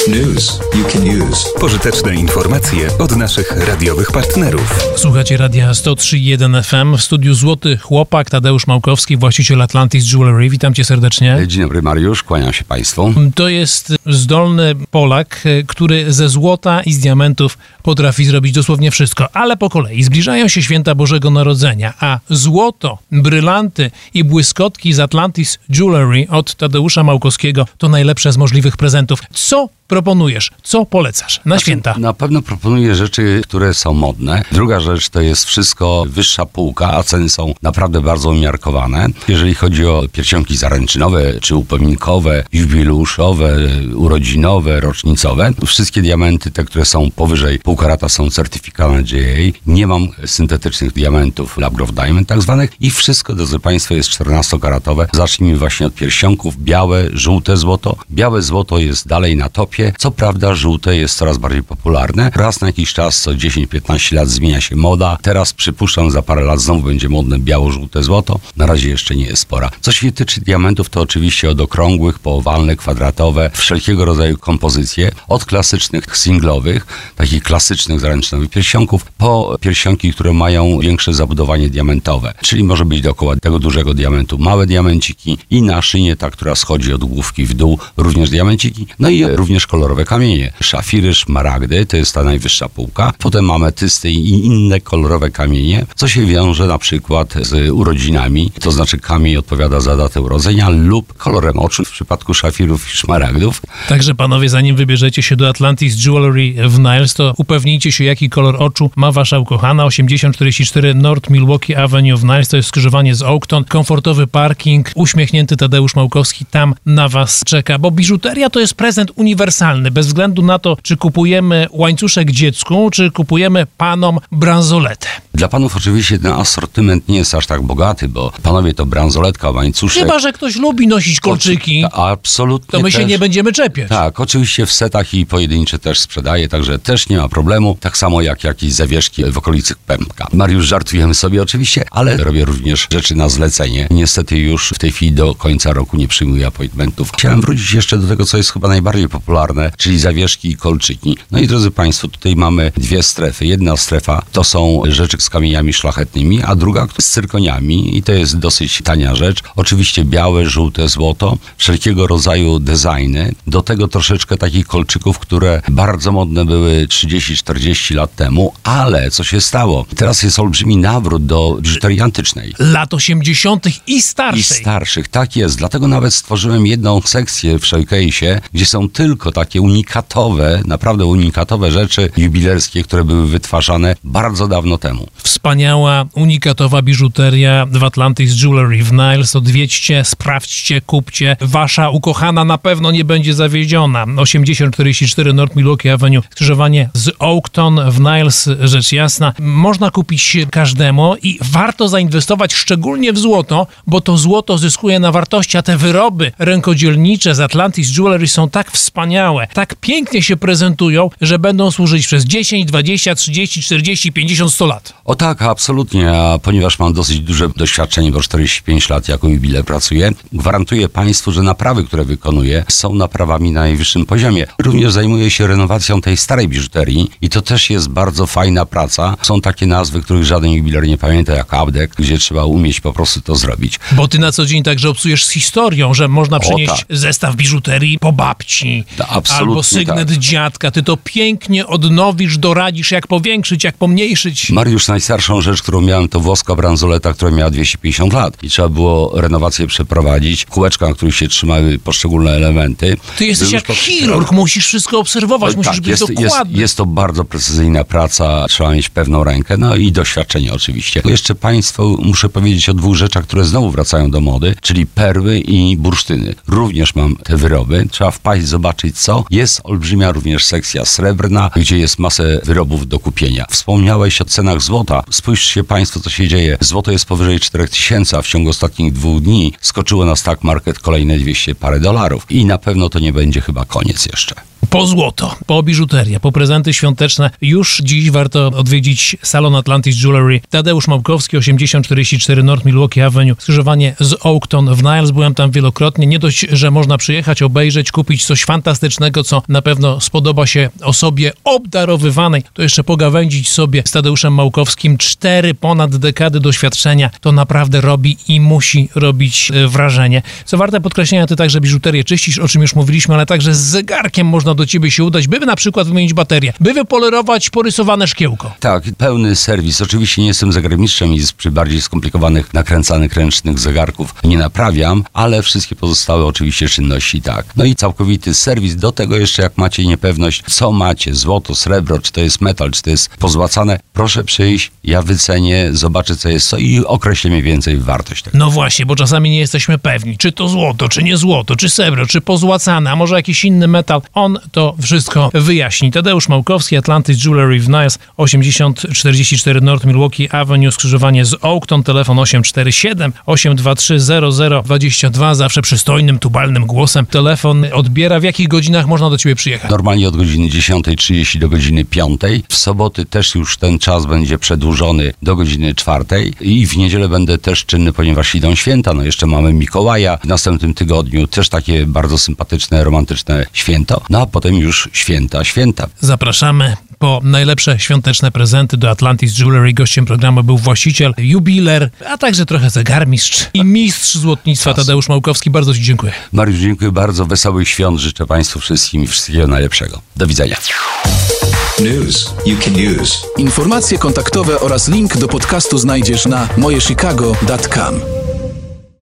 News you can use. Pożyteczne informacje od naszych radiowych partnerów. Słuchacie Radia 103.1 FM. W studiu Złoty Chłopak, Tadeusz Małkowski, właściciel Atlantis Jewelry. Witam cię serdecznie. Dzień dobry, Mariusz, kłaniam się Państwu. To jest zdolny Polak, który ze złota i z diamentów potrafi zrobić dosłownie wszystko. Ale po kolei. Zbliżają się święta Bożego Narodzenia, a złoto, brylanty i błyskotki z Atlantis Jewelry od Tadeusza Małkowskiego to najlepsze z możliwych prezentów. Co proponujesz? Co polecasz na święta? Na pewno proponuję rzeczy, które są modne. Druga rzecz to jest wszystko wyższa półka, a ceny są naprawdę bardzo umiarkowane. Jeżeli chodzi o pierścionki zaręczynowe, czy upominkowe, jubileuszowe, urodzinowe, rocznicowe, wszystkie diamenty, te, które są powyżej pół karata, są certyfikowane GA. Nie mam syntetycznych diamentów, lab grown diamond tak zwanych i wszystko, drodzy Państwo, jest 14-karatowe. Zacznijmy właśnie od pierścionków. Białe, żółte złoto. Białe złoto jest dalej na topie. Co prawda żółte jest coraz bardziej popularne. Raz na jakiś czas, co 10-15 lat zmienia się moda. Teraz przypuszczam, za parę lat znowu będzie modne biało-żółte złoto. Na razie jeszcze nie jest pora. Co się tyczy diamentów, to oczywiście od okrągłych, po owalne, kwadratowe, wszelkiego rodzaju kompozycje. Od klasycznych singlowych, takich klasycznych zaręczynowych pierścionków, po pierścionki, które mają większe zabudowanie diamentowe. Czyli może być dookoła tego dużego diamentu małe diamenciki i na szynie ta, która schodzi od główki w dół, również diamenciki. No i również kolorowe kamienie. Szafiry, szmaragdy, to jest ta najwyższa półka. Potem ametysty i inne kolorowe kamienie, co się wiąże na przykład z urodzinami. To znaczy kamień odpowiada za datę urodzenia lub kolorem oczu w przypadku szafirów i szmaragdów. Także panowie, zanim wybierzecie się do Atlantis Jewelry w Niles, to upewnijcie się, jaki kolor oczu ma wasza ukochana. 8044 North Milwaukee Avenue w Niles, to jest skrzyżowanie z Oakton. Komfortowy parking, uśmiechnięty Tadeusz Małkowski tam na was czeka, bo biżuteria to jest prezent uniwersalny, bez względu na to, czy kupujemy łańcuszek dziecku, czy kupujemy panom bransoletę. Dla panów oczywiście ten asortyment nie jest aż tak bogaty, bo panowie to bransoletka, łańcuszek. Chyba że ktoś lubi nosić kolczyki, absolutnie. to my się nie będziemy czepiać. Tak, oczywiście w setach i pojedyncze też sprzedaję, także też nie ma problemu. Tak samo jak jakieś zawieszki w okolicy pępka. Mariusz, żartujemy sobie oczywiście, ale robię również rzeczy na zlecenie. Niestety już w tej chwili do końca roku nie przyjmuję appointmentów. Chciałem wrócić jeszcze do tego, co jest chyba najbardziej popularne, czyli zawieszki i kolczyki. No i drodzy Państwo, tutaj mamy dwie strefy. Jedna strefa to są rzeczy z kamieniami szlachetnymi, a druga z cyrkoniami i to jest dosyć tania rzecz. Oczywiście białe, żółte, złoto, wszelkiego rodzaju designy. Do tego troszeczkę takich kolczyków, które bardzo modne były 30-40 lat temu, ale co się stało? Teraz jest olbrzymi nawrót do biżuterii antycznej. Lat 80. i starszej. I starszych, tak jest. Dlatego nawet stworzyłem jedną sekcję w showcase'ie, gdzie są tylko takie unikatowe, naprawdę unikatowe rzeczy jubilerskie, które były wytwarzane bardzo dawno temu. Wspaniała, unikatowa biżuteria w Atlantis Jewelry w Niles. Odwiedźcie, sprawdźcie, kupcie. Wasza ukochana na pewno nie będzie zawiedziona. 8044 North Milwaukee Avenue, skrzyżowanie z Oakton w Niles, rzecz jasna. Można kupić każdemu i warto zainwestować szczególnie w złoto, bo to złoto zyskuje na wartości, a te wyroby rękodzielnicze z Atlantis Jewelry są tak wspaniałe, tak pięknie się prezentują, że będą służyć przez 10, 20, 30, 40, 50, 100 lat. O tak, absolutnie, a ponieważ mam dosyć duże doświadczenie, bo 45 lat jako jubiler pracuję, gwarantuję Państwu, że naprawy, które wykonuję, są naprawami na najwyższym poziomie. Również zajmuję się renowacją tej starej biżuterii i to też jest bardzo fajna praca. Są takie nazwy, których żaden jubiler nie pamięta, jak Abdek, gdzie trzeba umieć po prostu to zrobić. Bo ty na co dzień także obsujesz z historią, że można przynieść zestaw biżuterii po babci, albo sygnet dziadka. Ty to pięknie odnowisz, doradzisz, jak powiększyć, jak pomniejszyć. Mariusz, najstarszą rzecz, którą miałem, to włoska bransoleta, która miała 250 lat i trzeba było renowację przeprowadzić. Kółeczka, na których się trzymały poszczególne elementy. Ty jesteś jak chirurg, musisz wszystko obserwować, musisz być dokładny. Jest to bardzo precyzyjna praca, trzeba mieć pewną rękę, no i doświadczenie oczywiście. Jeszcze Państwu muszę powiedzieć o dwóch rzeczach, które znowu wracają do mody, czyli perły i bursztyny. Również mam te wyroby, trzeba wpaść, zobaczyć co. Jest olbrzymia również sekcja srebrna, gdzie jest masę wyrobów do kupienia. Wspomniałeś o cenach złota. Spójrzcie Państwo, co się dzieje. Złoto jest powyżej 4000, a w ciągu ostatnich 2 dni skoczyło na stock market kolejne 200 parę dolarów. I na pewno to nie będzie chyba koniec jeszcze. po złoto, po biżuterię, po prezenty świąteczne. Już dziś warto odwiedzić salon Atlantis Jewelry. Tadeusz Małkowski, 8044 North Milwaukee Avenue, skrzyżowanie z Oakton w Niles. Byłem tam wielokrotnie. Nie dość, że można przyjechać, obejrzeć, kupić coś fantastycznego, co na pewno spodoba się osobie obdarowywanej, to jeszcze pogawędzić sobie z Tadeuszem Małkowskim. 4 ponad dekady doświadczenia. To naprawdę robi i musi robić wrażenie. Co warte podkreślenia, ty także biżuterię czyścisz, o czym już mówiliśmy, ale także z zegarkiem można do ciebie się udać, by na przykład wymienić baterię, by wypolerować porysowane szkiełko. Tak, pełny serwis. Oczywiście nie jestem zegarmistrzem i przy bardziej skomplikowanych, nakręcanych ręcznych zegarków nie naprawiam, ale wszystkie pozostałe oczywiście czynności tak. No i całkowity serwis. Do tego jeszcze jak macie niepewność, co macie, złoto, srebro, czy to jest metal, czy to jest pozłacane, proszę przyjść, ja wycenię, zobaczę co jest co i określę mniej więcej wartość tego. No właśnie, bo czasami nie jesteśmy pewni, czy to złoto, czy nie złoto, czy srebro, czy pozłacane, a może jakiś inny metal. On to wszystko wyjaśni. Tadeusz Małkowski, Atlantis Jewelry w Niles, 8044 North Milwaukee Avenue, skrzyżowanie z Oakton, telefon 847-823-0022, zawsze przystojnym, tubalnym głosem. Telefon odbiera. W jakich godzinach można do ciebie przyjechać? Normalnie od godziny 10:30 do godziny 5:00. W soboty też już ten czas będzie przedłużony do godziny 4:00 i w niedzielę będę też czynny, ponieważ idą święta. No jeszcze mamy Mikołaja w następnym tygodniu, też takie bardzo sympatyczne, romantyczne święto. No a potem już święta. Zapraszamy po najlepsze świąteczne prezenty do Atlantis Jewelry. Gościem programu był właściciel, jubiler, a także trochę zegarmistrz i mistrz złotnictwa Tadeusz Małkowski. Bardzo ci dziękuję. Mariusz, dziękuję bardzo. Wesołych świąt życzę Państwu wszystkim i wszystkiego najlepszego. Do widzenia. News you can use. Informacje kontaktowe oraz link do podcastu znajdziesz na mojechicago.com.